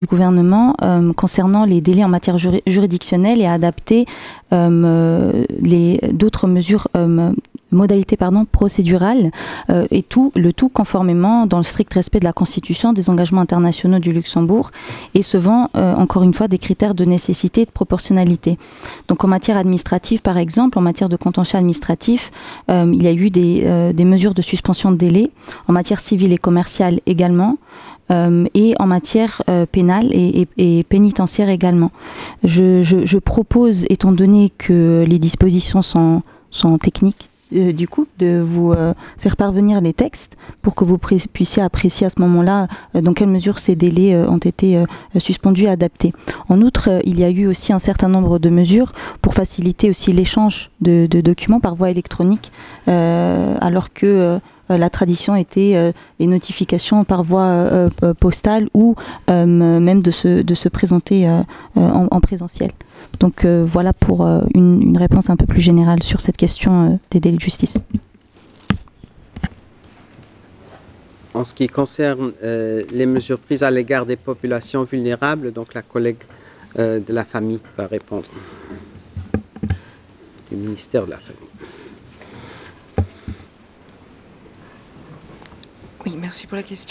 du gouvernement concernant les délais en matière juridictionnelle et adapter d'autres mesures, modalités procédurales, et le tout conformément dans le strict respect de la Constitution, des engagements internationaux du Luxembourg et selon, encore une fois, des critères de nécessité et de proportionnalité. Donc en matière administrative, par exemple, en matière de contentieux administratif, il y a eu des mesures de suspension de délai, en matière civile et commerciale également, et en matière pénale et pénitentiaire également. Je propose, étant donné que les dispositions sont techniques, du coup, de vous faire parvenir les textes pour que vous puissiez apprécier à ce moment-là dans quelle mesure ces délais ont été suspendus et adaptés. En outre, il y a eu aussi un certain nombre de mesures pour faciliter aussi l'échange de documents par voie électronique, alors que la tradition était les notifications par voie postale ou même de se présenter en présentiel. Donc voilà pour une réponse un peu plus générale sur cette question des délais de justice. En ce qui concerne les mesures prises à l'égard des populations vulnérables, donc la collègue de la famille va répondre, du ministère de la Famille. Oui, merci pour la question.